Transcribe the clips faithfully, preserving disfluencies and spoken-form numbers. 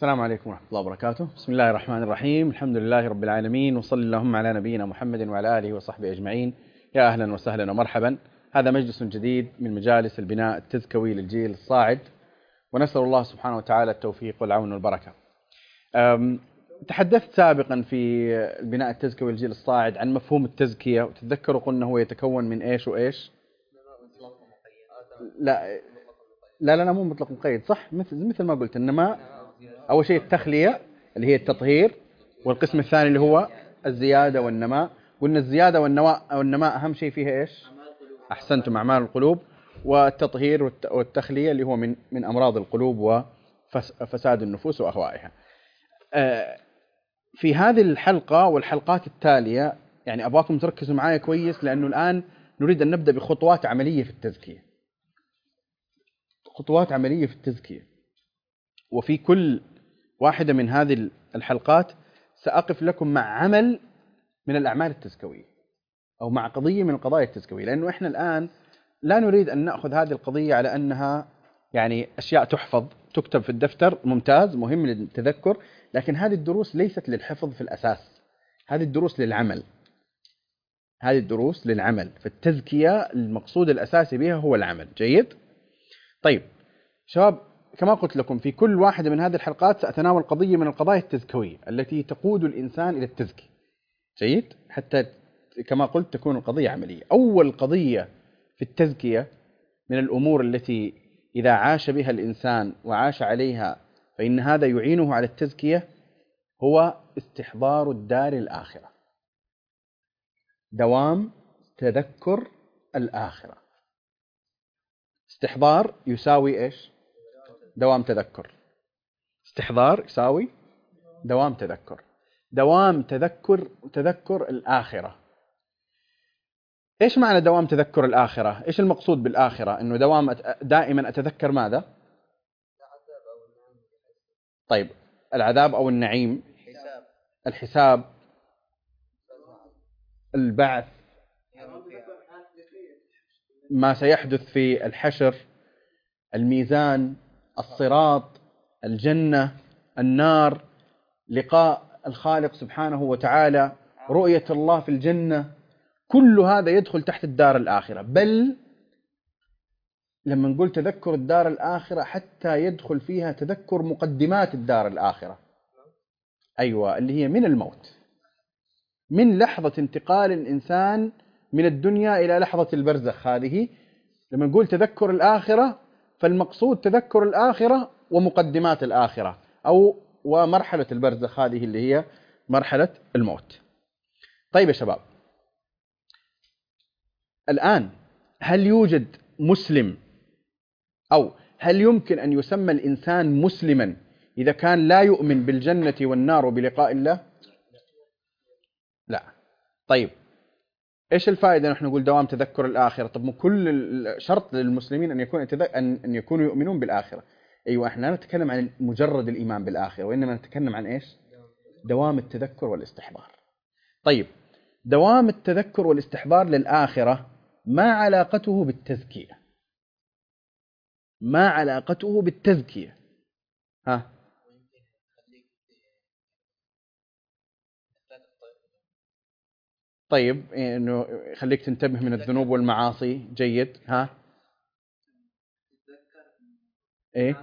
السلام عليكم ورحمة الله وبركاته. بسم الله الرحمن الرحيم. الحمد لله رب العالمين، وصلى اللهم على نبينا محمد وعلى آله وصحبه أجمعين. يا أهلا وسهلا ومرحبا. هذا مجلس جديد من مجالس البناء التزكوي للجيل الصاعد، ونسأل الله سبحانه وتعالى التوفيق والعون والبركة. تحدثت سابقا في البناء التزكوي للجيل الصاعد عن مفهوم التزكية، وتتذكروا قلنا هو يتكون من إيش وإيش؟ لا لا لا مو مطلق مقيد، صح؟ مثل مثل ما قلت، إنما أول شيء التخلية اللي هي التطهير، والقسم الثاني اللي هو الزيادة والنماء. قلنا الزيادة والنماء والنماء أهم شيء فيها إيش؟ أحسنتم، أعمال القلوب. والتطهير والتخلية اللي هو من من أمراض القلوب وفساد النفوس وأهوائها. في هذه الحلقة والحلقات التالية يعني أبغاكم تركزوا معايا كويس، لأنه الآن نريد أن نبدأ بخطوات عملية في التزكية. خطوات عملية في التزكية، وفي كل واحدة من هذه الحلقات سأقف لكم مع عمل من الأعمال التزكوية أو مع قضية من القضايا التزكوية، لأنه إحنا الآن لا نريد أن نأخذ هذه القضية على أنها يعني أشياء تحفظ تكتب في الدفتر، ممتاز مهم للتذكر، لكن هذه الدروس ليست للحفظ في الأساس، هذه الدروس للعمل. هذه الدروس للعمل، فالتزكية المقصود الأساسي بها هو العمل. جيد؟ طيب شباب، كما قلت لكم في كل واحدة من هذه الحلقات سأتناول قضية من القضايا التزكوية التي تقود الإنسان إلى التزكية. جيد؟ حتى كما قلت تكون القضية عملية. أول قضية في التزكية من الأمور التي إذا عاش بها الإنسان وعاش عليها فإن هذا يعينه على التزكية هو استحضار الدار الآخرة، دوام تذكر الآخرة. استحضار يساوي إيش؟ دوام تذكر. استحضار يساوي دوام تذكر. دوام تذكر تذكر الآخرة. إيش معنى دوام تذكر الآخرة؟ إيش المقصود بالآخرة؟ إنه دوام دائما أتذكر ماذا؟ طيب العذاب أو النعيم؟ الحساب، البعث، ما سيحدث في الحشر، الميزان، الصراط، الجنة، النار، لقاء الخالق سبحانه وتعالى، رؤية الله في الجنة، كل هذا يدخل تحت الدار الآخرة. بل لما نقول تذكر الدار الآخرة حتى يدخل فيها تذكر مقدمات الدار الآخرة. أيوة، اللي هي من الموت، من لحظة انتقال الإنسان من الدنيا إلى لحظة البرزخ. هذه لما نقول تذكر الآخرة فالمقصود تذكر الآخرة ومقدمات الآخرة أو ومرحلة البرزخ، هذه اللي هي مرحلة الموت. طيب يا شباب، الآن هل يوجد مسلم أو هل يمكن أن يسمى الإنسان مسلما إذا كان لا يؤمن بالجنة والنار وبلقاء الله؟ لا. طيب إيش الفائدة نحن نقول دوام تذكر الآخرة؟ طب مو كل شرط للمسلمين أن يكون أن يكونوا يؤمنون بالآخرة؟ أيوة، إحنا لا نتكلم عن مجرد الإيمان بالآخرة، وإنما نتكلم عن إيش؟ دوام التذكر والاستحضار. طيب دوام التذكر والاستحضار للآخرة ما علاقته بالتزكية؟ ما علاقته بالتزكية؟ ها؟ طيب إنه خليك تنتبه من الذنوب والمعاصي. جيد. ها؟ إيه؟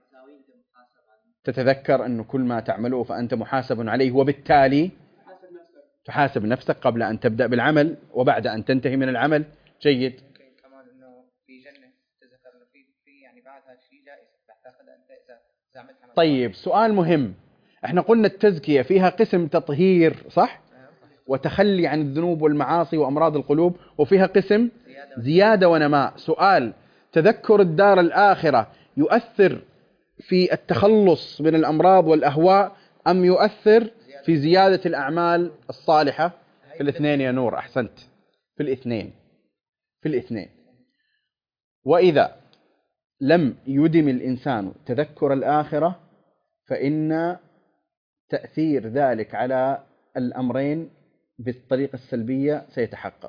تتذكر أنه كل ما تعمله فأنت محاسب عليه، وبالتالي تحاسب نفسك قبل أن تبدأ بالعمل وبعد أن تنتهي من العمل. جيد. كمان إنه في جنة تذكر إنه في في يعني بعدها شيء جائز تعتقد أنت إذا زعمت عمل. طيب سؤال مهم، احنا قلنا التزكية فيها قسم تطهير صح؟ وتخلي عن الذنوب والمعاصي وأمراض القلوب، وفيها قسم زيادة ونماء. سؤال، تذكر الدار الآخرة يؤثر في التخلص من الأمراض والأهواء أم يؤثر في زيادة الأعمال الصالحة؟ في الاثنين يا نور، أحسنت، في الاثنين، في الاثنين. وإذا لم يدم الإنسان تذكر الآخرة فإن تأثير ذلك على الأمرين بالطريقة السلبية سيتحقق.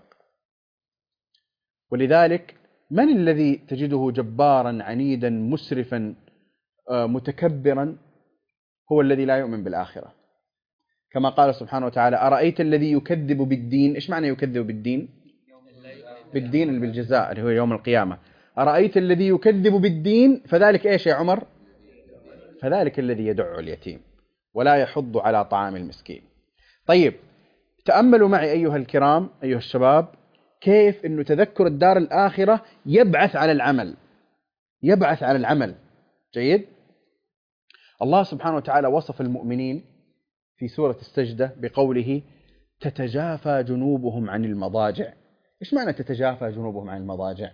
ولذلك من الذي تجده جبارا عنيدا مسرفا متكبرا هو الذي لا يؤمن بالآخرة. كما قال سبحانه وتعالى: أرأيت الذي يكذب بالدين. إيش معنى يكذب بالدين؟ بالدين اللي بالجزاء اللي هو يوم القيامة. أرأيت الذي يكذب بالدين فذلك إيش يا عمر؟ فذلك الذي يدع اليتيم ولا يحض على طعام المسكين. طيب، تأملوا معي أيها الكرام أيها الشباب كيف أنه تذكر الدار الآخرة يبعث على العمل، يبعث على العمل. جيد. الله سبحانه وتعالى وصف المؤمنين في سورة السجدة بقوله: تتجافى جنوبهم عن المضاجع. إيش معنى تتجافى جنوبهم عن المضاجع؟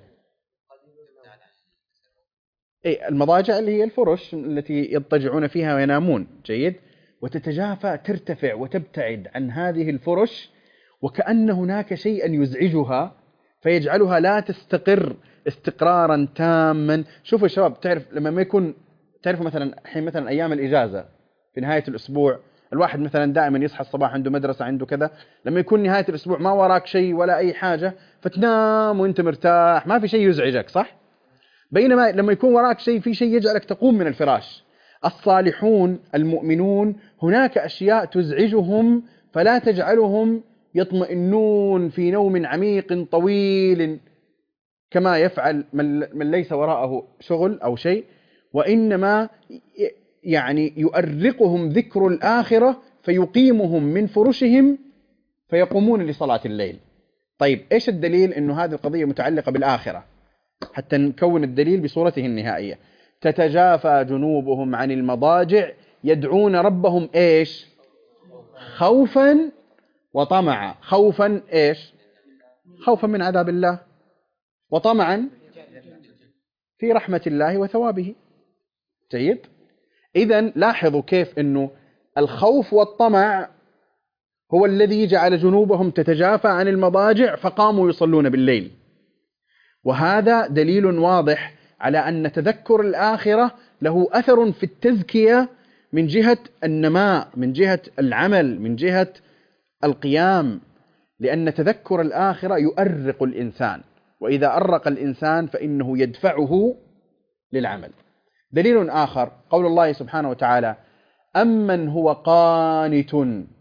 أي المضاجع اللي هي الفرش التي يضطجعون فيها وينامون. جيد. وتتجافى ترتفع وتبتعد عن هذه الفرش، وكأن هناك شيئا يزعجها فيجعلها لا تستقر استقرارا تاما. شوفوا يا شباب، تعرف لما ما يكون تعرفوا مثلا حين مثلا أيام الإجازة في نهاية الأسبوع، الواحد مثلا دائما يصحى الصباح عنده مدرسة عنده كذا، لما يكون نهاية الأسبوع ما وراك شيء ولا أي حاجة فتنام وانت مرتاح ما في شيء يزعجك، صح؟ بينما لما يكون وراك شيء في شيء يجعلك تقوم من الفراش. الصالحون المؤمنون هناك أشياء تزعجهم فلا تجعلهم يطمئنون في نوم عميق طويل كما يفعل من ليس وراءه شغل أو شيء، وإنما يعني يؤرقهم ذكر الآخرة فيقيمهم من فرشهم فيقومون لصلاة الليل. طيب، إيش الدليل أنه هذه القضية متعلقة بالآخرة حتى نكون الدليل بصورته النهائية؟ تتجافى جنوبهم عن المضاجع يدعون ربهم إيش؟ خوفا وطمعا. خوفا إيش؟ خوفا من عذاب الله، وطمعا في رحمة الله وثوابه. جيد. إذن لاحظوا كيف أنه الخوف والطمع هو الذي جعل جنوبهم تتجافى عن المضاجع فقاموا يصلون بالليل. وهذا دليل واضح على أن تذكر الآخرة له أثر في التزكية من جهة النماء، من جهة العمل، من جهة القيام، لأن تذكر الآخرة يؤرق الإنسان، وإذا أرق الإنسان فإنه يدفعه للعمل. دليل آخر قول الله سبحانه وتعالى: أمن هو قانت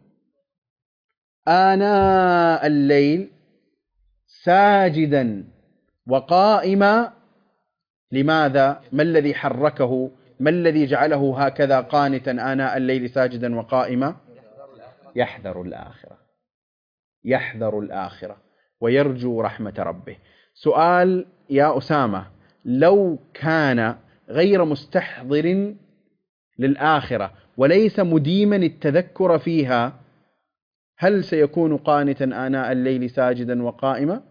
آناء الليل ساجدا وقائما. لماذا؟ ما الذي حركه؟ ما الذي جعله هكذا قانتا آناء الليل ساجدا وقائما؟ يحذر الآخرة، يحذر الآخرة ويرجو رحمة ربه. سؤال يا أسامة: لو كان غير مستحضر للآخرة وليس مديما التذكر فيها هل سيكون قانتا آناء الليل ساجدا وقائما؟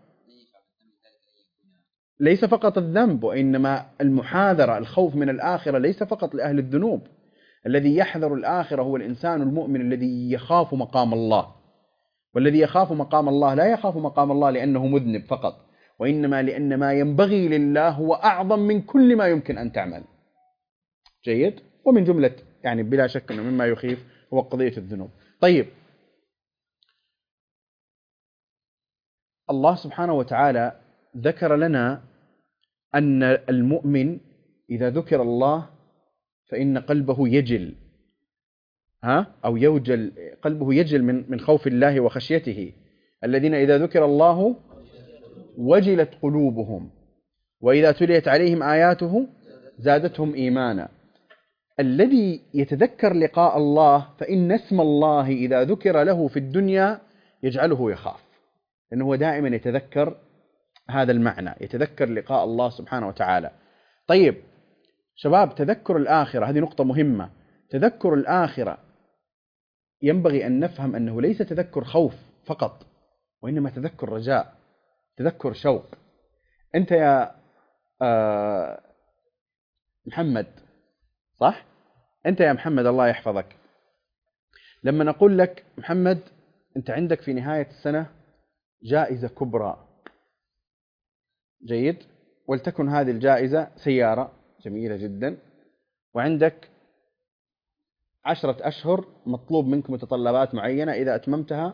ليس فقط الذنب، وإنما المحاذرة، الخوف من الآخرة ليس فقط لأهل الذنوب. الذي يحذر الآخرة هو الإنسان المؤمن الذي يخاف مقام الله. والذي يخاف مقام الله لا يخاف مقام الله لأنه مذنب فقط، وإنما لأن ما ينبغي لله هو أعظم من كل ما يمكن أن تعمل. جيد. ومن جملة يعني بلا شك أنه مما يخيف هو قضية الذنوب. طيب، الله سبحانه وتعالى ذكر لنا أن المؤمن إذا ذكر الله فإن قلبه يجل، ها أو يوجل، قلبه يجل من من خوف الله وخشيته. الذين إذا ذكر الله وجلت قلوبهم وإذا تليت عليهم آياته زادتهم إيمانا. الذي يتذكر لقاء الله فإن اسم الله إذا ذكر له في الدنيا يجعله يخاف، لأنه هو دائما يتذكر هذا المعنى، يتذكر لقاء الله سبحانه وتعالى. طيب شباب، تذكر الآخرة هذه نقطة مهمة. تذكر الآخرة ينبغي أن نفهم أنه ليس تذكر خوف فقط، وإنما تذكر رجاء، تذكر شوق. أنت يا آه محمد، صح؟ أنت يا محمد الله يحفظك، لما نقول لك محمد أنت عندك في نهاية السنة جائزة كبرى، جيد، ولتكن هذه الجائزة سيارة جميلة جدا، وعندك عشرة أشهر مطلوب منك متطلبات معينة، إذا أتممتها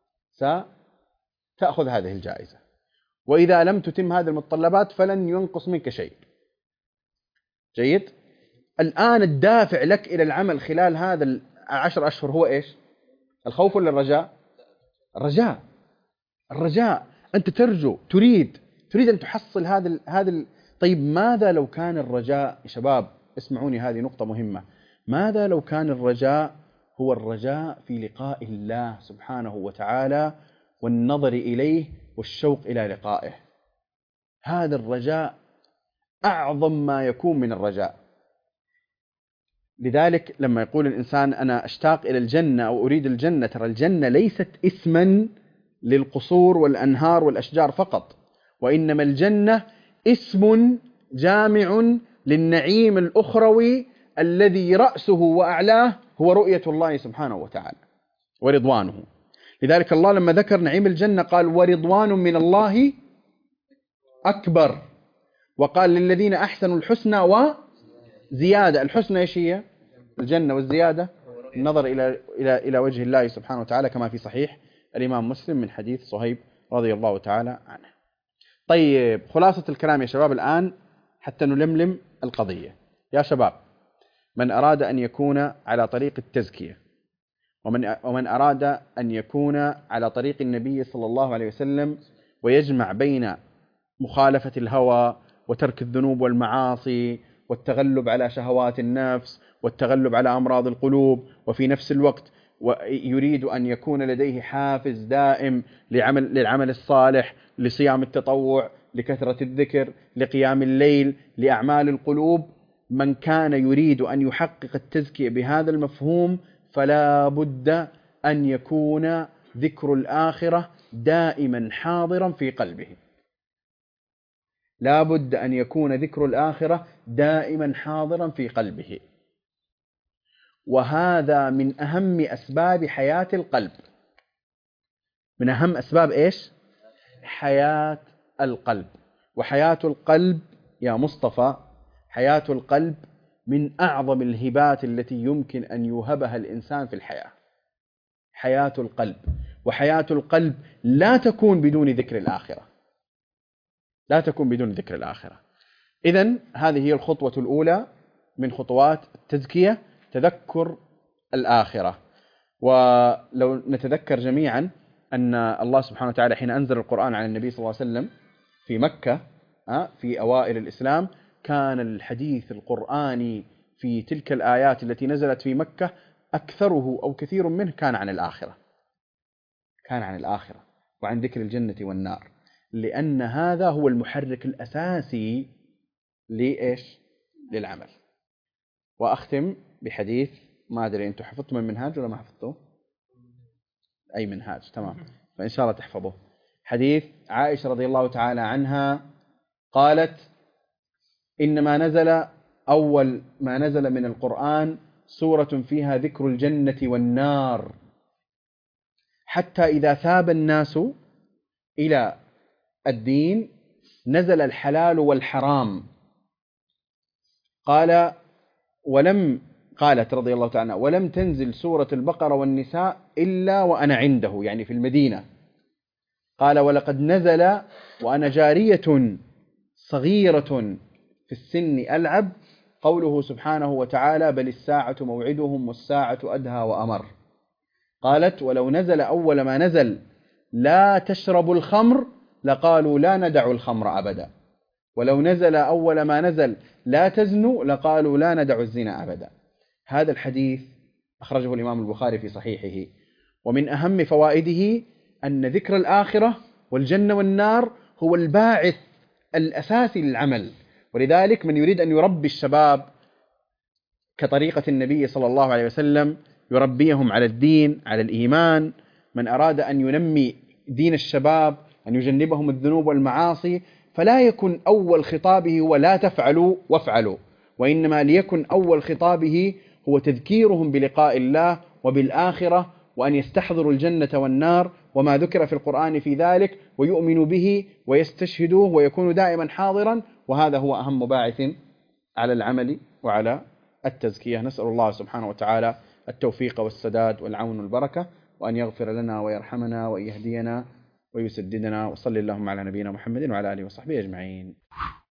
ستأخذ هذه الجائزة، وإذا لم تتم هذه المتطلبات فلن ينقص منك شيء. جيد. الآن الدافع لك إلى العمل خلال هذا العشر أشهر هو إيش؟ الخوف ولا الرجاء؟ الرجاء. الرجاء، أنت ترجو، تريد تريد أن تحصل هذا ال هذا ال طيب ماذا لو كان الرجاء يا شباب؟ اسمعوني، هذه نقطة مهمة. ماذا لو كان الرجاء هو الرجاء في لقاء الله سبحانه وتعالى والنظر إليه والشوق إلى لقائه؟ هذا الرجاء أعظم ما يكون من الرجاء. لذلك لما يقول الإنسان أنا أشتاق إلى الجنة أو أريد الجنة، ترى الجنة ليست اسما للقصور والأنهار والأشجار فقط، وإنما الجنة اسم جامع للنعيم الأخروي الذي رأسه وأعلاه هو رؤية الله سبحانه وتعالى ورضوانه. لذلك الله لما ذكر نعيم الجنة قال ورضوان من الله أكبر، وقال للذين أحسنوا الحسنى وزيادة. الحسنى إيش هي؟ الجنة، والزيادة النظر إلى إلى إلى وجه الله سبحانه وتعالى، كما في صحيح الإمام مسلم من حديث صهيب رضي الله تعالى عنه. طيب خلاصة الكلام يا شباب الآن حتى نلملم القضية. يا شباب، من أراد أن يكون على طريق التزكية، ومن ومن أراد أن يكون على طريق النبي صلى الله عليه وسلم ويجمع بين مخالفة الهوى وترك الذنوب والمعاصي والتغلب على شهوات النفس والتغلب على أمراض القلوب، وفي نفس الوقت ويريد أن يكون لديه حافز دائم لعمل للعمل الصالح، لصيام التطوع، لكثرة الذكر، لقيام الليل، لأعمال القلوب، من كان يريد أن يحقق التزكية بهذا المفهوم فلا بد أن يكون ذكر الآخرة دائما حاضرا في قلبه. لا بد أن يكون ذكر الآخرة دائما حاضرا في قلبه، وهذا من أهم أسباب حياة القلب. من أهم أسباب إيش؟ حياة القلب. وحياة القلب يا مصطفى، حياة القلب من أعظم الهبات التي يمكن أن يوهبها الإنسان في الحياة. حياة القلب، وحياة القلب لا تكون بدون ذكر الآخرة، لا تكون بدون ذكر الآخرة. إذن هذه هي الخطوة الأولى من خطوات التزكية، تذكر الآخرة. ولو نتذكر جميعا أن الله سبحانه وتعالى حين أنزل القرآن على النبي صلى الله عليه وسلم في مكة في أوائل الإسلام، كان الحديث القرآني في تلك الآيات التي نزلت في مكة أكثره أو كثير منه كان عن الآخرة، كان عن الآخرة وعن ذكر الجنة والنار، لأن هذا هو المحرك الأساسي لإيش؟ للعمل. وأختم بحديث، ما أدري أنتم حفظتم المنهاج ولا ما حفظتوه؟ أي منهاج؟ تمام، فإن شاء الله تحفظوه. حديث عائشة رضي الله تعالى عنها قالت: إنما نزل أول ما نزل من القرآن سورة فيها ذكر الجنة والنار، حتى إذا ثاب الناس إلى الدين نزل الحلال والحرام. قال ولم قالت رضي الله تعالى ولم تنزل سورة البقرة والنساء إلا وأنا عنده، يعني في المدينة. قال ولقد نزل وأنا جارية صغيرة في السن ألعب، قوله سبحانه وتعالى: بل الساعة موعدهم والساعة أدهى وأمر. قالت ولو نزل أول ما نزل لا تشربوا الخمر لقالوا لا ندع الخمر أبدا، ولو نزل أول ما نزل لا تزنوا لقالوا لا ندع الزنا أبدا. هذا الحديث أخرجه الإمام البخاري في صحيحه. ومن أهم فوائده أن ذكر الآخرة والجنة والنار هو الباعث الأساسي للعمل. ولذلك من يريد أن يربي الشباب كطريقة النبي صلى الله عليه وسلم، يربيهم على الدين، على الإيمان، من أراد أن ينمي دين الشباب، أن يجنبهم الذنوب والمعاصي، فلا يكن أول خطابه ولا تفعلوا وافعلوا، وإنما ليكن أول خطابه هو تذكيرهم بلقاء الله وبالآخرة، وأن يستحضروا الجنة والنار وما ذكر في القرآن في ذلك، ويؤمنوا به ويستشهدوه ويكونوا دائما حاضرا. وهذا هو أهم باعث على العمل وعلى التزكية. نسأل الله سبحانه وتعالى التوفيق والسداد والعون والبركة، وأن يغفر لنا ويرحمنا ويهدينا ويسددنا. وصلى اللهم على نبينا محمد وعلى آله وصحبه أجمعين.